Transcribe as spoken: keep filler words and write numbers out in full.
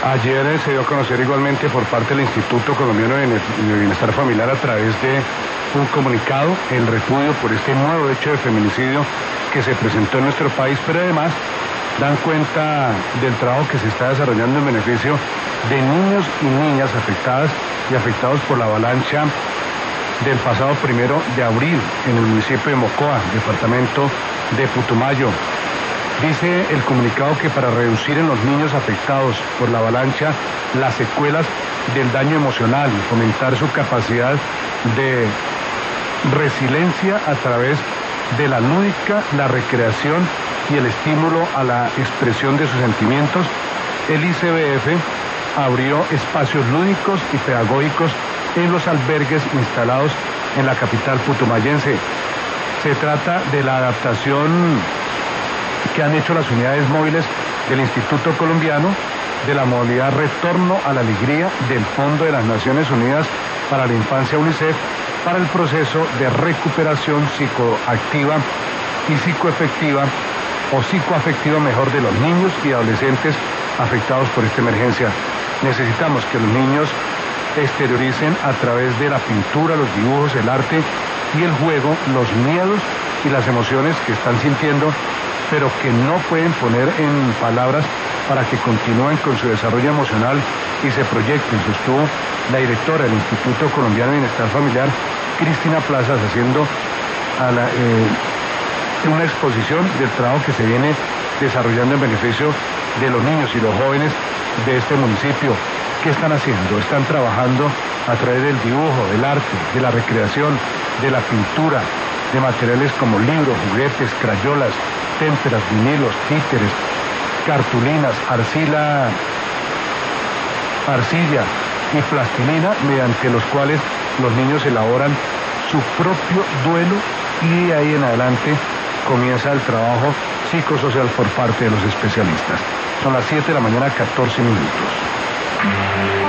Ayer se dio a conocer igualmente por parte del Instituto Colombiano de Bienestar Familiar a través de un comunicado el repudio por este nuevo hecho de feminicidio que se presentó en nuestro país, pero además dan cuenta del trabajo que se está desarrollando en beneficio de niños y niñas afectadas y afectados por la avalancha del pasado primero de abril en el municipio de Mocoa, departamento de Putumayo. Dice el comunicado que para reducir en los niños afectados por la avalancha las secuelas del daño emocional y fomentar su capacidad de resiliencia a través de la lúdica, la recreación y el estímulo a la expresión de sus sentimientos, el I C B F abrió espacios lúdicos y pedagógicos en los albergues instalados en la capital putumayense. Se trata de la adaptación que han hecho las unidades móviles del Instituto Colombiano de la modalidad Retorno a la Alegría del Fondo de las Naciones Unidas para la Infancia UNICEF para el proceso de recuperación psicoactiva y psicoefectiva o psicoafectiva mejor de los niños y adolescentes afectados por esta emergencia. Necesitamos que los niños exterioricen a través de la pintura, los dibujos, el arte y el juego los miedos y las emociones que están sintiendo, pero que no pueden poner en palabras para que continúen con su desarrollo emocional y se proyecten, sostuvo la directora del Instituto Colombiano de Bienestar Familiar, Cristina Plazas, haciendo a la, eh, una exposición del trabajo que se viene desarrollando en beneficio de los niños y los jóvenes de este municipio. ¿Qué están haciendo? Están trabajando a través del dibujo, del arte, de la recreación, de la pintura, de materiales como libros, juguetes, crayolas, témperas, vinilos, títeres, cartulinas, arcila, arcilla y plastilina, mediante los cuales los niños elaboran su propio duelo y de ahí en adelante comienza el trabajo psicosocial por parte de los especialistas. Son las siete de la mañana, catorce minutos.